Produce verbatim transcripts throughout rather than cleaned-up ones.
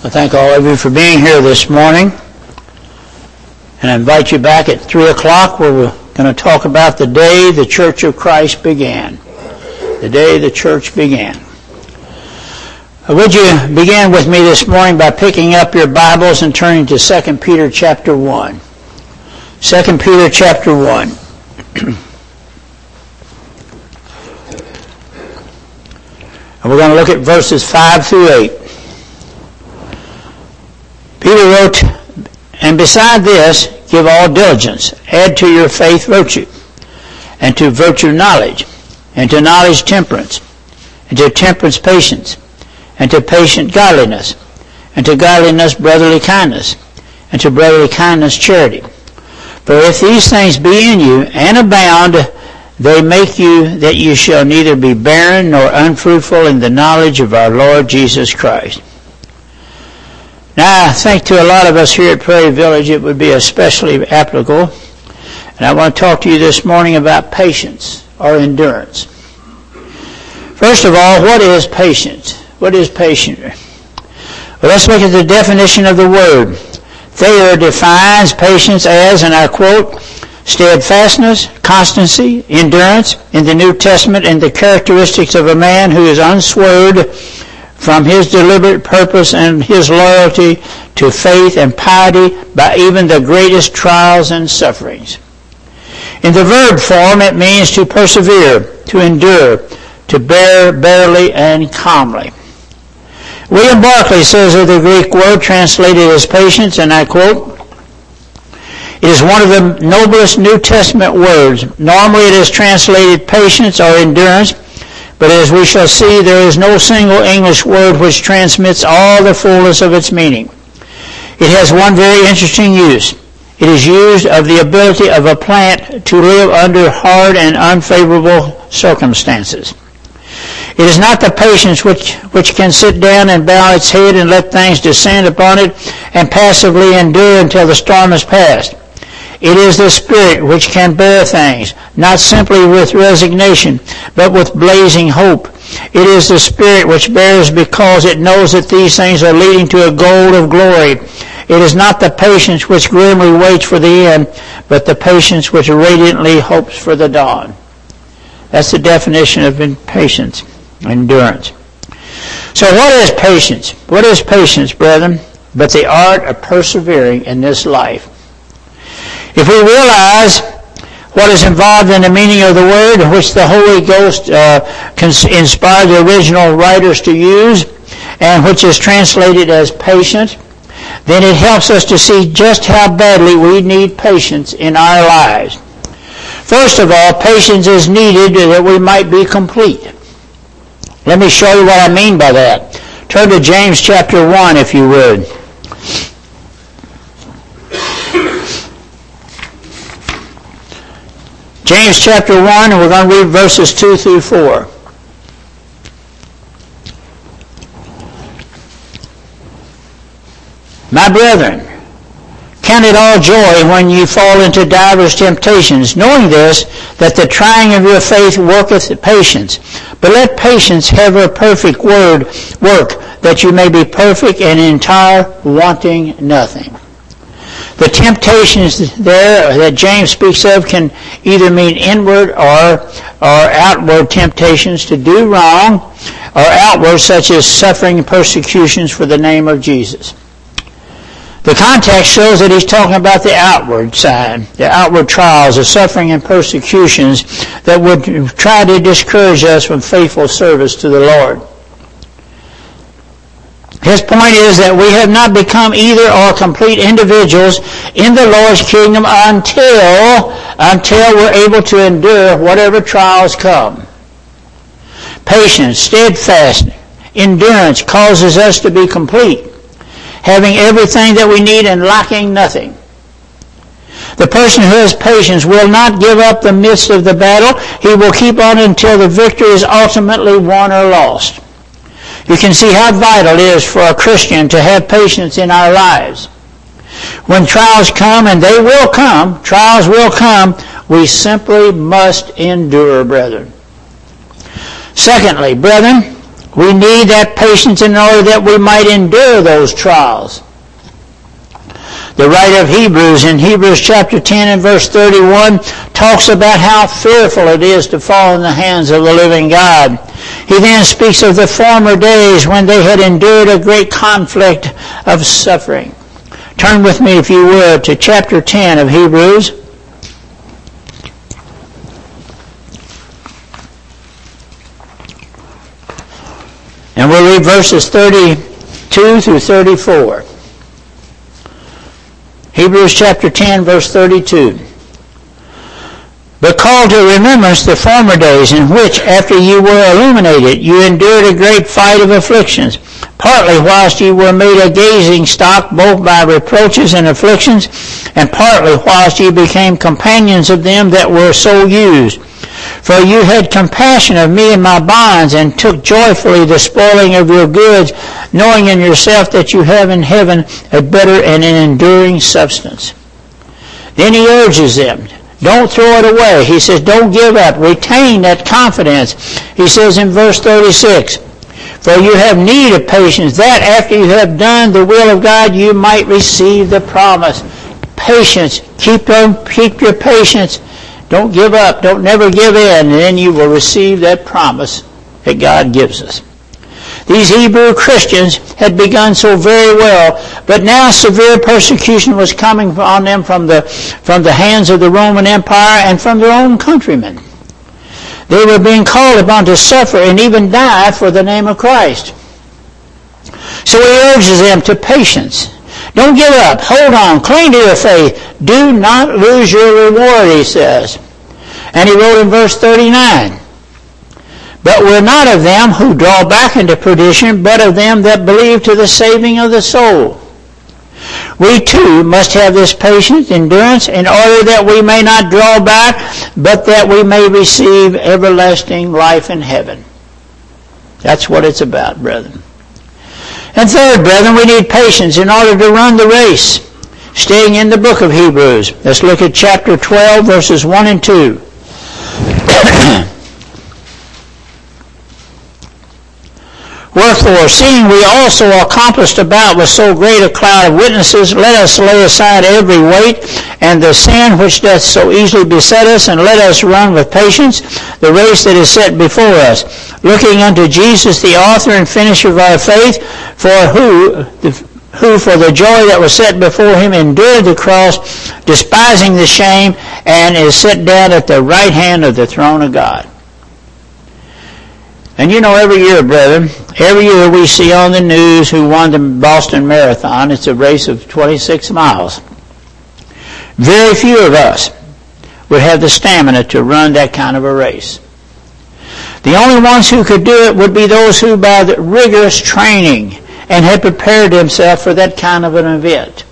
I thank all of you for being here this morning, and I invite you back at three o'clock where we're going to talk about the day the Church of Christ began. The day the church began. Would you begin with me this morning by picking up your Bibles and turning to Second Peter chapter one. Second Peter chapter one. And we're going to look at verses five through eight. Peter wrote, "And beside this, give all diligence, add to your faith virtue, and to virtue knowledge, and to knowledge temperance, and to temperance patience, and to patience godliness, and to godliness brotherly kindness, and to brotherly kindness charity. For if these things be in you, and abound, they make you that you shall neither be barren nor unfruitful in the knowledge of our Lord Jesus Christ." Now, I think to a lot of us here at Prairie Village it would be especially applicable. And I want to talk to you this morning about patience or endurance. First of all, what is patience? What is patience? Well, let's look at the definition of the word. Thayer defines patience as, and I quote, "steadfastness, constancy, endurance in the New Testament, and the characteristics of a man who is unswerved from his deliberate purpose and his loyalty to faith and piety by even the greatest trials and sufferings." In the verb form, it means to persevere, to endure, to bear barely and calmly. William Barclay says of the Greek word translated as patience, and I quote, "It is one of the noblest New Testament words. Normally it is translated patience or endurance, but as we shall see, there is no single English word which transmits all the fullness of its meaning. It has one very interesting use. It is used of the ability of a plant to live under hard and unfavorable circumstances. It is not the patience which, which can sit down and bow its head and let things descend upon it and passively endure until the storm is past. It is the spirit which can bear things, not simply with resignation, but with blazing hope. It is the spirit which bears because it knows that these things are leading to a goal of glory. It is not the patience which grimly waits for the end, but the patience which radiantly hopes for the dawn." That's the definition of patience, endurance. So what is patience? What is patience, brethren? But the art of persevering in this life. If we realize what is involved in the meaning of the word, which the Holy Ghost uh, inspired the original writers to use, and which is translated as patient, then it helps us to see just how badly we need patience in our lives. First of all, patience is needed that we might be complete. Let me show you what I mean by that. Turn to James chapter one, if you would. James chapter one, and we're going to read verses two through four. "My brethren, count it all joy when ye fall into divers temptations, knowing this, that the trying of your faith worketh patience. But let patience have her perfect word work, that you may be perfect and entire, wanting nothing." The temptations there that James speaks of can either mean inward or, or outward temptations to do wrong, or outward such as suffering and persecutions for the name of Jesus. The context shows that he's talking about the outward side, the outward trials, the suffering and persecutions that would try to discourage us from faithful service to the Lord. His point is that we have not become either or complete individuals in the Lord's kingdom until, until we're able to endure whatever trials come. Patience, steadfast, endurance causes us to be complete, having everything that we need and lacking nothing. The person who has patience will not give up the midst of the battle. He will keep on until the victory is ultimately won or lost. You can see how vital it is for a Christian to have patience in our lives. When trials come, and they will come, trials will come, we simply must endure, brethren. Secondly, brethren, We need that patience in order that we might endure those trials. The writer of Hebrews, in Hebrews chapter ten and verse thirty-one, talks about how fearful it is to fall in the hands of the living God. He then speaks of the former days when they had endured a great conflict of suffering. Turn with me, if you would, to chapter ten of Hebrews. And we'll read verses thirty-two through thirty-four. Hebrews chapter ten, verse thirty-two. But call to remembrance the former days in which, after you were illuminated, you endured a great fight of afflictions, partly whilst you were made a gazing stock both by reproaches and afflictions, and partly whilst you became companions of them that were so used. For you had compassion of me and my bonds, and took joyfully the spoiling of your goods, knowing in yourself that you have in heaven a better and an enduring substance. Then he urges them, don't throw it away. He says, don't give up. Retain that confidence. He says in verse thirty-six, for you have need of patience, that after you have done the will of God, you might receive the promise. Patience. Keep, them, keep your patience. Don't give up. Don't never give in. And then you will receive that promise that God gives us. These Hebrew Christians had begun so very well, but now severe persecution was coming on them from the, from the hands of the Roman Empire and from their own countrymen. They were being called upon to suffer and even die for the name of Christ. So he urges them to patience. Don't give up. Hold on. Cling to your faith. Do not lose your reward, he says. And he wrote in verse thirty-nine, but we're not of them who draw back into perdition, but of them that believe to the saving of the soul. We too must have this patient endurance in order that we may not draw back, but that we may receive everlasting life in heaven. That's what it's about, brethren. And third, brethren, we need patience in order to run the race. Staying in the book of Hebrews, let's look at chapter twelve, verses one and two. Wherefore, seeing we also are compassed about with so great a cloud of witnesses, let us lay aside every weight and the sin which doth so easily beset us, and let us run with patience the race that is set before us, looking unto Jesus, the author and finisher of our faith, for who, who for the joy that was set before him endured the cross, despising the shame, and is set down at the right hand of the throne of God. And you know, every year, brethren, every year we see on the news who won the Boston Marathon. It's a race of twenty-six miles. Very few of us would have the stamina to run that kind of a race. The only ones who could do it would be those who, by the rigorous training, and had prepared themselves for that kind of an event.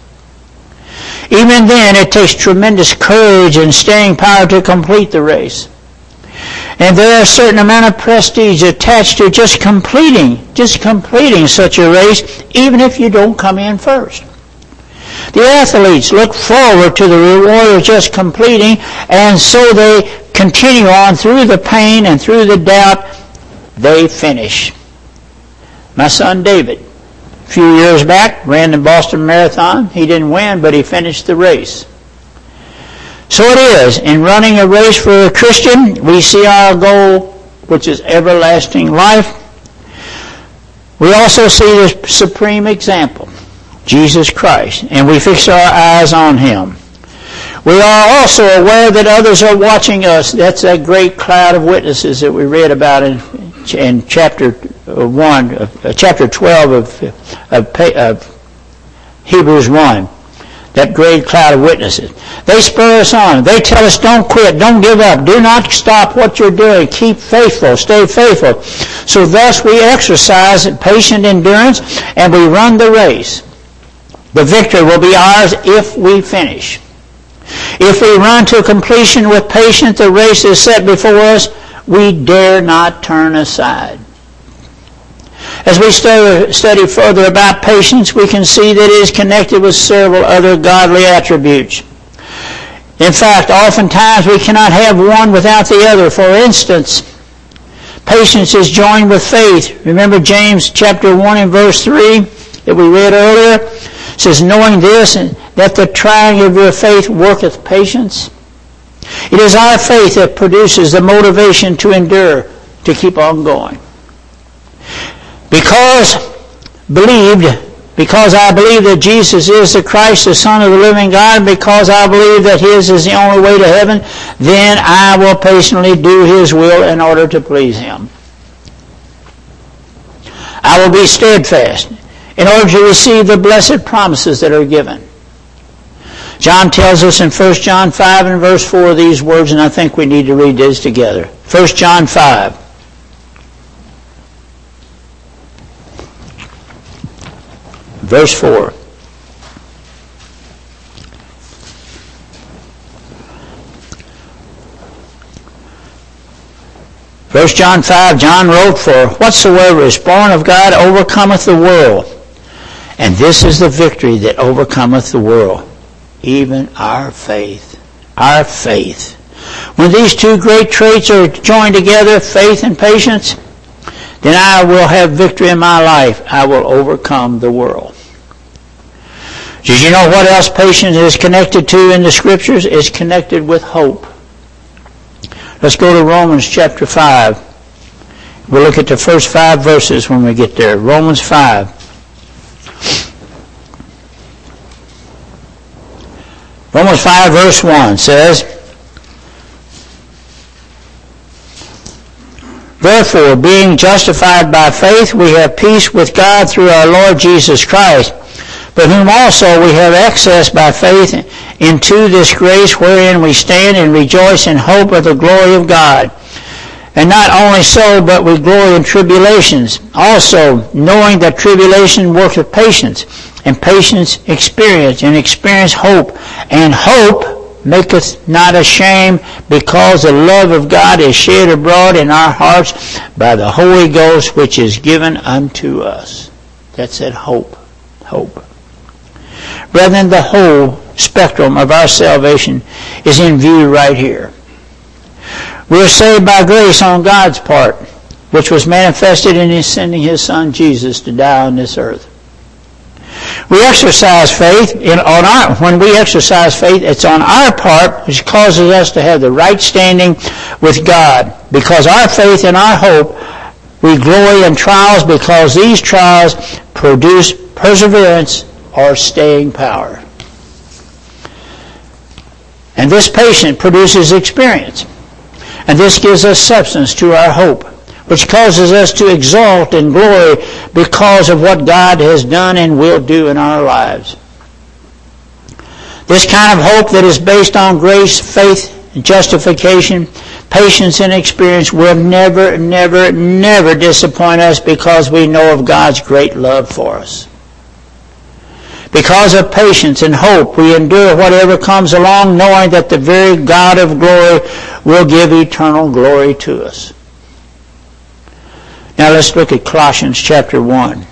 Even then, it takes tremendous courage and staying power to complete the race. And there are a certain amount of prestige attached to just completing, just completing such a race, even if you don't come in first. The athletes look forward to the reward of just completing, and so they continue on through the pain and through the doubt. They finish. My son David, a few years back, ran the Boston Marathon. He didn't win, but he finished the race. So it is. In running a race for a Christian, we see our goal, which is everlasting life. We also see the supreme example, Jesus Christ, and we fix our eyes on him. We are also aware that others are watching us. That's that great cloud of witnesses that we read about in, in chapter one, uh, chapter twelve of, of, of Hebrews one. That great cloud of witnesses. They spur us on. They tell us, don't quit, don't give up, do not stop what you're doing, keep faithful, stay faithful. So thus we exercise patient endurance and we run the race. The victory will be ours if we finish. If we run to completion with patience, the race is set before us, we dare not turn aside. As we study further about patience, we can see that it is connected with several other godly attributes. In fact, oftentimes we cannot have one without the other. For instance, Patience is joined with faith. Remember James chapter one and verse three that we read earlier? It says, knowing this, and that the trying of your faith worketh patience. It is our faith that produces the motivation to endure, to keep on going. Because believed, because I believe that Jesus is the Christ, the Son of the living God, because I believe that His is the only way to heaven, then I will patiently do His will in order to please Him. I will be steadfast in order to receive the blessed promises that are given. John tells us in First John five and verse four these words, and I think we need to read these together. First John five. Verse four. First John five, John wrote, for whatsoever is born of God overcometh the world. And this is the victory that overcometh the world, even our faith. Our faith. When these two great traits are joined together, faith and patience, then I will have victory in my life. I will overcome the world. Did you know what else patience is connected to in the Scriptures? It's connected with hope. Let's go to Romans chapter five. We'll look at the first five verses when we get there. Romans five. Romans five verse one says, therefore, being justified by faith, we have peace with God through our Lord Jesus Christ, but whom also we have access by faith into this grace wherein we stand and rejoice in hope of the glory of God. And not only so, but we glory in tribulations, also knowing that tribulation worketh patience, and patience experience, and experience hope. And hope maketh not ashamed, because the love of God is shed abroad in our hearts by the Holy Ghost, which is given unto us. That's that hope. Hope. Brethren, the whole spectrum of our salvation is in view right here. We are saved by grace on God's part, which was manifested in His sending His Son Jesus to die on this earth. We exercise faith in, on our, when we exercise faith, it's on our part, which causes us to have the right standing with God. Because our faith and our hope, we glory in trials, because these trials produce perseverance or staying power. And this patience produces experience. And this gives us substance to our hope, which causes us to exalt in glory because of what God has done and will do in our lives. This kind of hope that is based on grace, faith, justification, patience, and experience will never, never, never disappoint us, because we know of God's great love for us. Because of patience and hope, we endure whatever comes along, knowing that the very God of glory will give eternal glory to us. Now let's look at Colossians chapter one.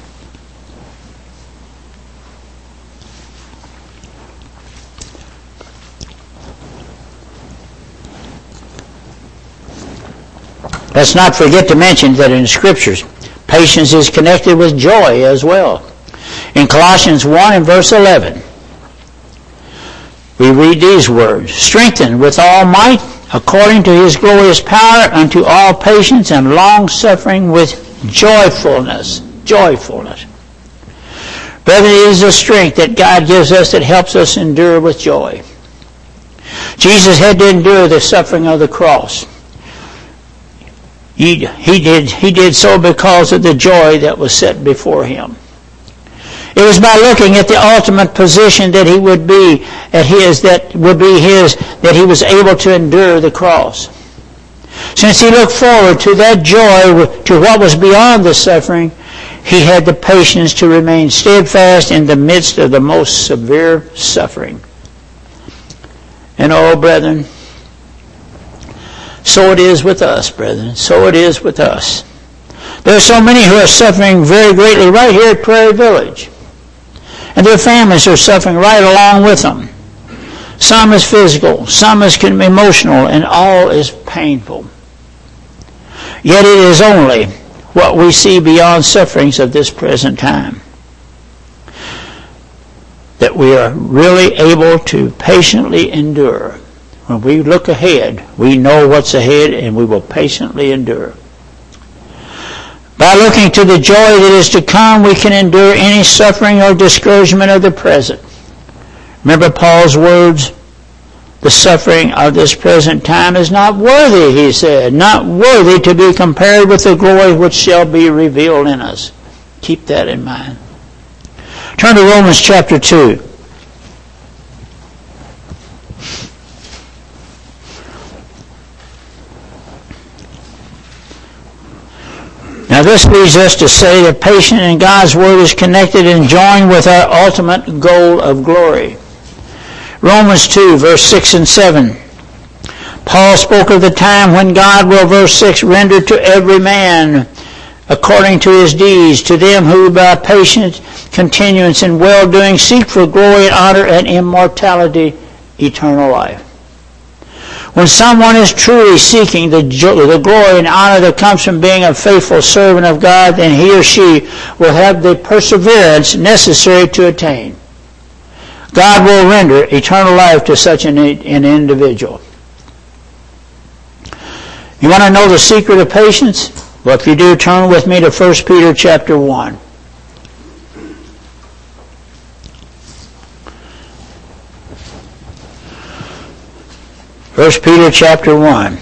Let's not forget to mention that in the Scriptures, patience is connected with joy as well. In Colossians one and verse eleven, we read these words, strengthened with all might, according to His glorious power, unto all patience and long-suffering with joyfulness. Joyfulness. Brethren, it is the strength that God gives us that helps us endure with joy. Jesus had to endure the suffering of the cross. He, he, did, he did so because of the joy that was set before Him. It was by looking at the ultimate position that he would be at his, that would be his, that he was able to endure the cross. Since he looked forward to that joy, to what was beyond the suffering, he had the patience to remain steadfast in the midst of the most severe suffering. And oh, brethren, so it is with us, brethren. So it is with us. There are so many who are suffering very greatly right here at Prairie Village. And their families are suffering right along with them. Some is physical, some is emotional, and all is painful. Yet it is only what we see beyond sufferings of this present time that we are really able to patiently endure. When we look ahead, we know what's ahead, and we will patiently endure. By looking to the joy that is to come, we can endure any suffering or discouragement of the present. Remember Paul's words? The suffering of this present time is not worthy, he said, not worthy to be compared with the glory which shall be revealed in us. Keep that in mind. Turn to Romans chapter two. Now this leads us to say that patience in God's Word is connected and joined with our ultimate goal of glory. Romans two, verse six and seven. Paul spoke of the time when God will, verse six, render to every man according to his deeds, to them who by patient continuance in well-doing seek for glory and honor and immortality, eternal life. When someone is truly seeking the, jo- the glory and honor that comes from being a faithful servant of God, then he or she will have the perseverance necessary to attain. God will render eternal life to such an, an individual. You want to know the secret of patience? Well, if you do, turn with me to First Peter chapter one. First Peter chapter one.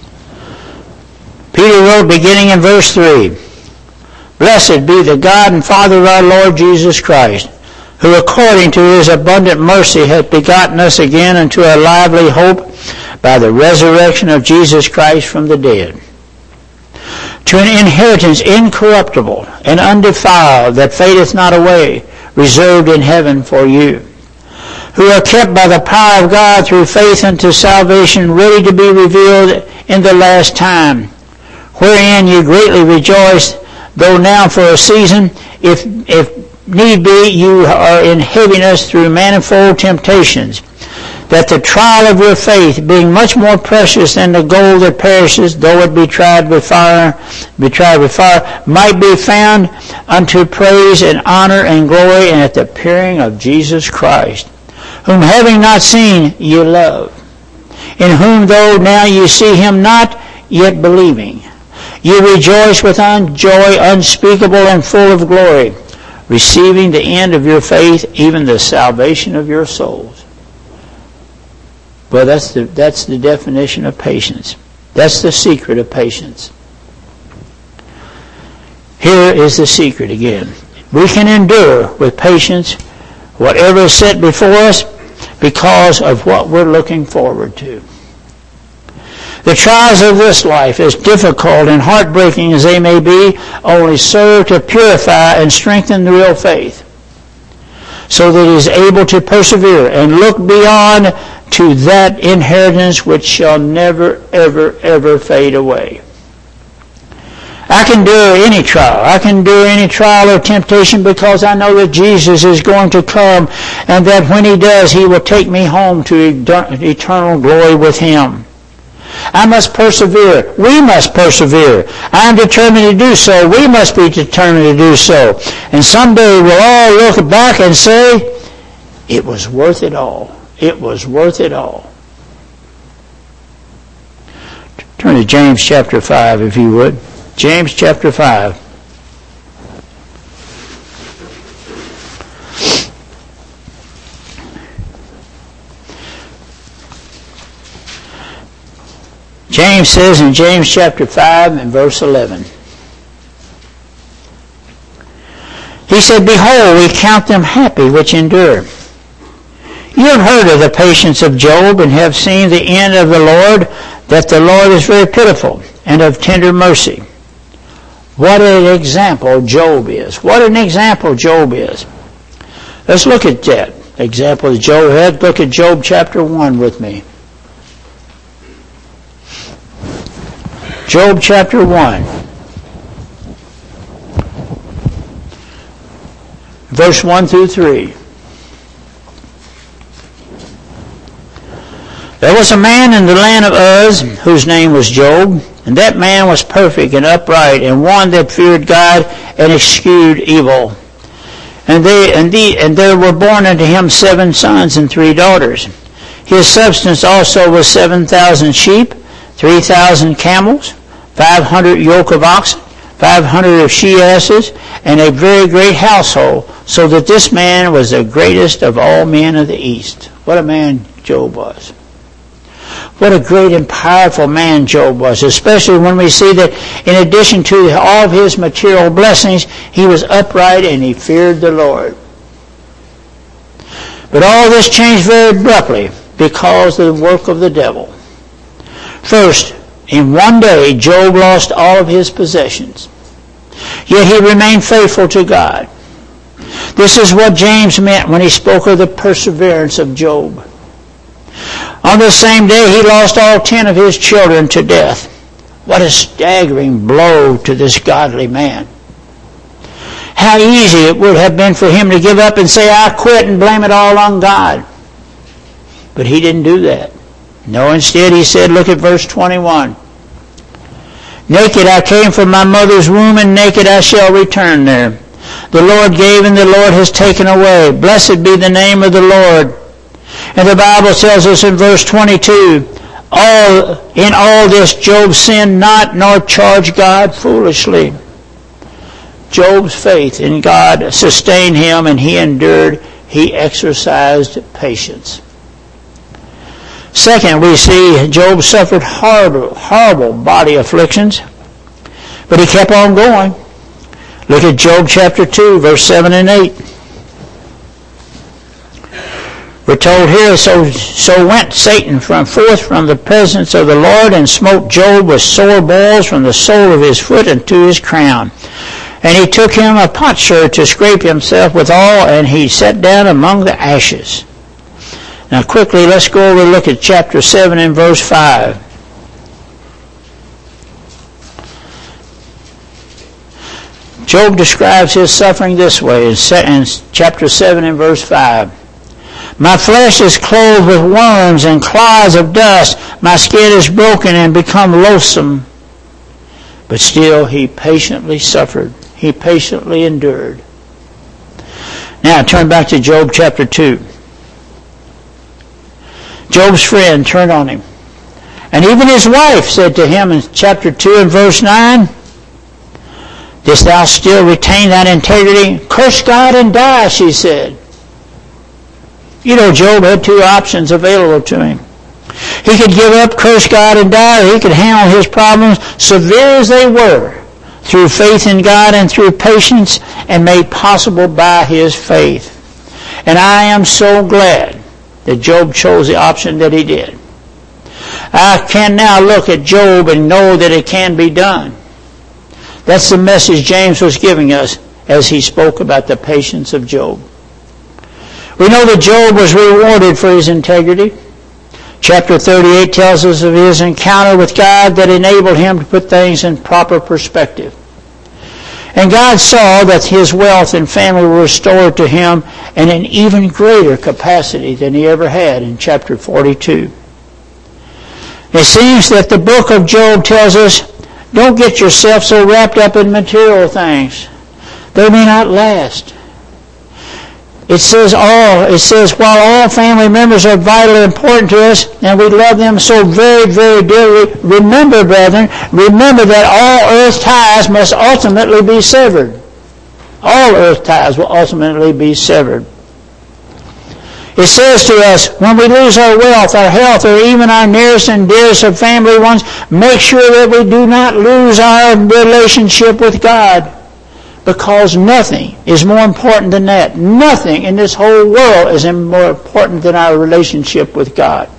Peter wrote beginning in verse three, Blessed be the God and Father of our Lord Jesus Christ, who according to his abundant mercy hath begotten us again unto a lively hope by the resurrection of Jesus Christ from the dead, to an inheritance incorruptible and undefiled, that fadeth not away, reserved in heaven for you, who are kept by the power of God through faith unto salvation, ready to be revealed in the last time, wherein ye greatly rejoice, though now for a season, if if need be, you are in heaviness through manifold temptations, that the trial of your faith, being much more precious than the gold that perishes, though it be tried with fire, be tried with fire, might be found unto praise and honor and glory and at the appearing of Jesus Christ, whom having not seen ye love, in whom though now ye see him not, yet believing, ye rejoice with joy unspeakable and full of glory, receiving the end of your faith, even the salvation of your souls. Well, that's the, that's the definition of patience. That's the secret of patience. Here is the secret again. We can endure with patience whatever is set before us because of what we're looking forward to. The trials of this life, as difficult and heartbreaking as they may be, only serve to purify and strengthen the real faith, so that he is able to persevere and look beyond to that inheritance which shall never, ever, ever fade away. I can endure any trial. I can endure any trial or temptation because I know that Jesus is going to come, and that when he does, he will take me home to eternal glory with him. I must persevere. We must persevere. I am determined to do so. We must be determined to do so. And someday we'll all look back and say, it was worth it all. It was worth it all. Turn to James chapter five, if you would. James chapter five. James says in James chapter five and verse eleven, he said, Behold, we count them happy which endure. You have heard of the patience of Job, and have seen the end of the Lord, that the Lord is very pitiful and of tender mercy. What an example Job is. What an example Job is. Let's look at that example that Job had. Look at Job chapter one with me. Job chapter one, verse one through three. There was a man in the land of Uz, whose name was Job, And that man was perfect and upright, and one that feared God and eschewed evil. And they and the and there were born unto him seven sons and three daughters. His substance also was seven thousand sheep, three thousand camels, five hundred yoke of oxen, five hundred of she asses, and a very great household, so that this man was the greatest of all men of the east. What a man Job was. What a great and powerful man Job was, especially when we see that in addition to all of his material blessings, he was upright and he feared the Lord. But all this changed very abruptly because of the work of the devil. First, in one day, Job lost all of his possessions. Yet he remained faithful to God. This is what James meant when he spoke of the perseverance of Job. On the same day, he lost all ten of his children to death. What a staggering blow to this godly man. How easy it would have been for him to give up and say, I quit, and blame it all on God. But he didn't do that. No, instead he said, look at verse twenty-one. Naked I came from my mother's womb, and naked I shall return there. The Lord gave, and the Lord has taken away. Blessed be the name of the Lord. And the Bible tells us in verse twenty-two, all, in all this Job sinned not, nor charged God foolishly. Job's faith in God sustained him, and he endured. He exercised patience. Second, we see Job suffered horrible, horrible body afflictions, but he kept on going. Look at Job chapter two, verse seven and eight. We're told here, so, so went Satan from forth from the presence of the Lord, and smote Job with sore boils from the sole of his foot unto his crown. And he took him a potsherd to scrape himself withal, and he sat down among the ashes. Now quickly, let's go over and look at chapter seven and verse five. Job describes his suffering this way in chapter seven and verse five. My flesh is clothed with worms and clods of dust. My skin is broken and become loathsome. But still he patiently suffered. He patiently endured. Now turn back to Job chapter two. Job's friend turned on him. And even his wife said to him in chapter two and verse nine, Dost thou still retain thine integrity? Curse God and die, she said. You know, Job had two options available to him. He could give up, curse God, and die, or he could handle his problems, severe as they were, through faith in God and through patience, and made possible by his faith. And I am so glad that Job chose the option that he did. I can now look at Job and know that it can be done. That's the message James was giving us as he spoke about the patience of Job. We know that Job was rewarded for his integrity. Chapter thirty-eight tells us of his encounter with God that enabled him to put things in proper perspective. And God saw that his wealth and family were restored to him in an even greater capacity than he ever had in chapter forty-two. It seems that the book of Job tells us, don't get yourself so wrapped up in material things. They may not last. It says all, it says, while all family members are vitally important to us, and we love them so very, very dearly, remember, brethren, remember that all earth ties must ultimately be severed. All earth ties will ultimately be severed. It says to us, when we lose our wealth, our health, or even our nearest and dearest of family ones, make sure that we do not lose our relationship with God. Because nothing is more important than that. Nothing in this whole world is more important than our relationship with God.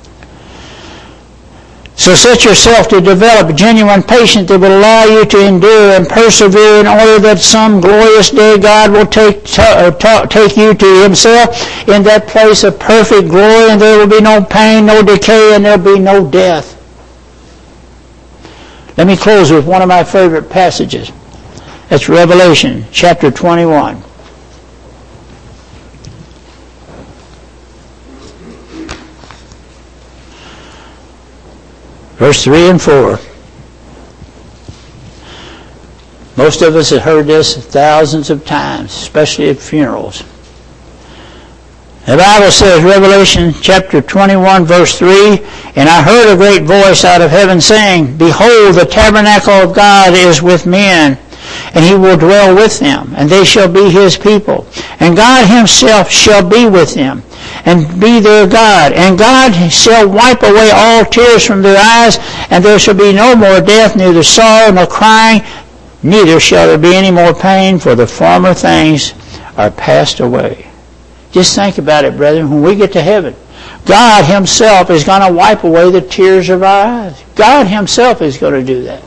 So set yourself to develop genuine patience that will allow you to endure and persevere in order that some glorious day God will take, uh, ta- take you to himself in that place of perfect glory, and there will be no pain, no decay, and there will be no death. Let me close with one of my favorite passages. That's Revelation chapter twenty-one. Verse three and four. Most of us have heard this thousands of times, especially at funerals. The Bible says, Revelation chapter twenty-one, verse three, "And I heard a great voice out of heaven saying, Behold, the tabernacle of God is with men, and he will dwell with them, and they shall be his people. And God himself shall be with them, and be their God. And God shall wipe away all tears from their eyes, and there shall be no more death, neither sorrow nor crying, neither shall there be any more pain, for the former things are passed away." Just think about it, brethren. When we get to heaven, God himself is going to wipe away the tears of our eyes. God himself is going to do that.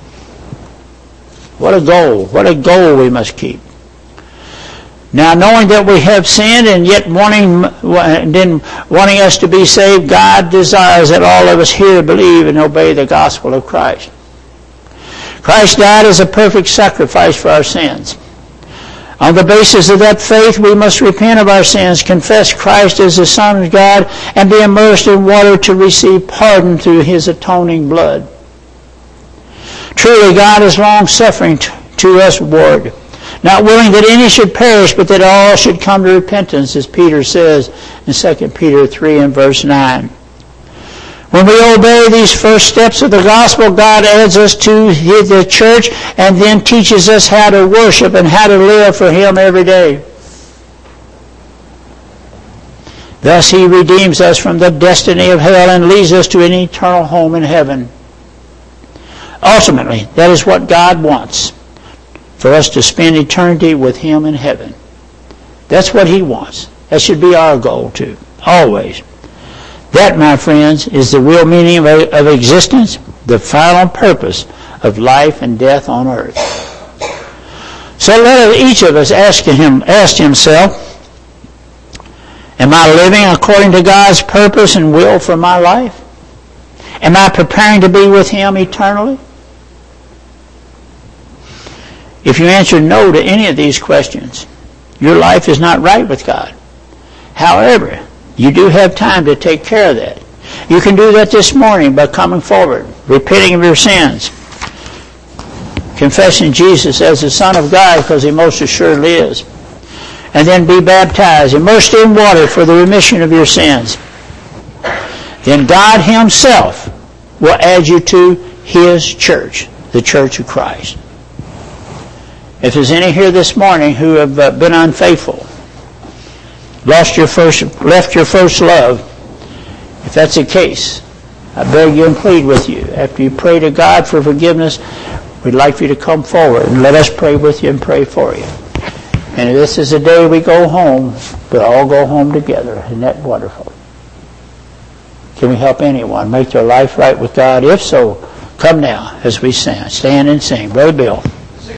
What a goal. What a goal we must keep. Now, knowing that we have sinned and yet wanting, then wanting us to be saved, God desires that all of us here believe and obey the gospel of Christ. Christ died as a perfect sacrifice for our sins. On the basis of that faith, we must repent of our sins, confess Christ as the Son of God, and be immersed in water to receive pardon through his atoning blood. Truly, God is long-suffering to us, Lord, not willing that any should perish, but that all should come to repentance, as Peter says in Second Peter three and verse nine. When we obey these first steps of the gospel, God adds us to the church and then teaches us how to worship and how to live for him every day. Thus he redeems us from the destiny of hell and leads us to an eternal home in heaven. Ultimately, that is what God wants, for us to spend eternity with him in heaven. That's what he wants. That should be our goal too, always. That, my friends, is the real meaning of, of existence, the final purpose of life and death on earth. So let each of us ask him, ask himself, am I living according to God's purpose and will for my life? Am I preparing to be with him eternally? If you answer no to any of these questions, your life is not right with God. However, you do have time to take care of that. You can do that this morning by coming forward, repenting of your sins, confessing Jesus as the Son of God, because he most assuredly is, and then be baptized, immersed in water for the remission of your sins. Then God himself will add you to his church, the Church of Christ. If there's any here this morning who have uh, been unfaithful, lost your first, left your first love, if that's the case, I beg you and plead with you. After you pray to God for forgiveness, we'd like for you to come forward and let us pray with you and pray for you. And if this is the day we go home, we'll all go home together. Isn't that wonderful? Can we help anyone make their life right with God? If so, come now as we stand. Stand and sing. Brother Bill.